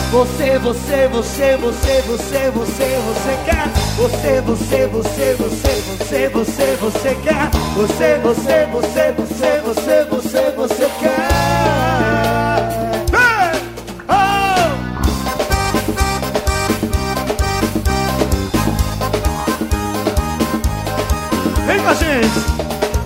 Você quer. Você quer. Você quer. Hey! Oh! Vem com a gente.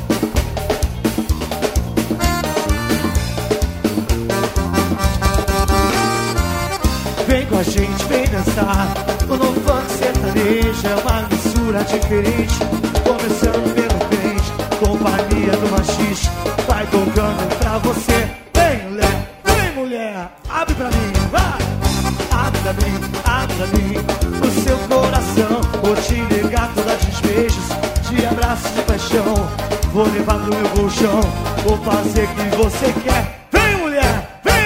Vem com a gente, vem dançar. O novo funk sertanejo é uma mistura diferente. Começando pelo pente, companhia do machiste. Vai tocando pra você. Vem mulher, abre pra mim, vai. Abre pra mim o seu coração. Vou te ligar todas de beijos, de abraços de paixão. Vou levar no meu colchão, vou fazer o que você quer. Vem mulher.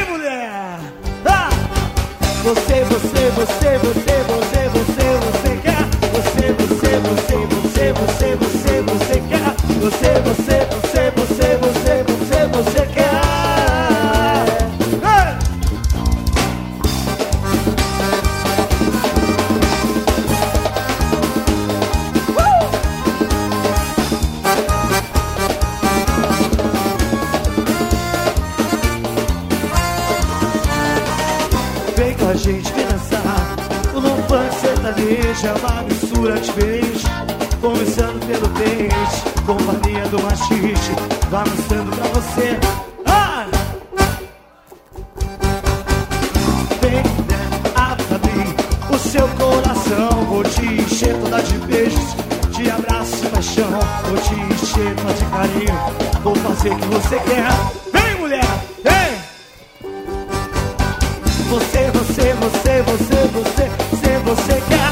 Você quer. Você quer. Você quer. Hey! Vem com a gente, vem dançar. O novo funk sertanejo é uma mistura diferente. Começando pelo dente, companhia do machiste. Vai mostrando pra você. Ah! Vem, abre pra mim o seu coração. Vou te encher toda de beijos, de abraços e paixão. Vou te encher toda de carinho, vou fazer o que você quer. Vem mulher, vem! Você quer. Você quer.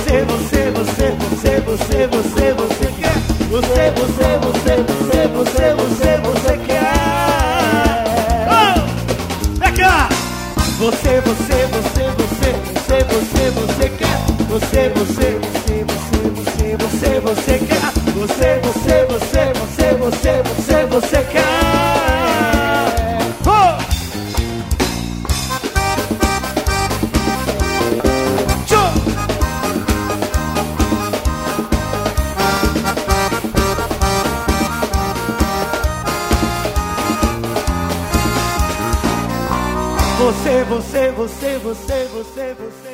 Você quer. Oh! Vem cá! Você quer. Você quer. Você quer. Oh! Você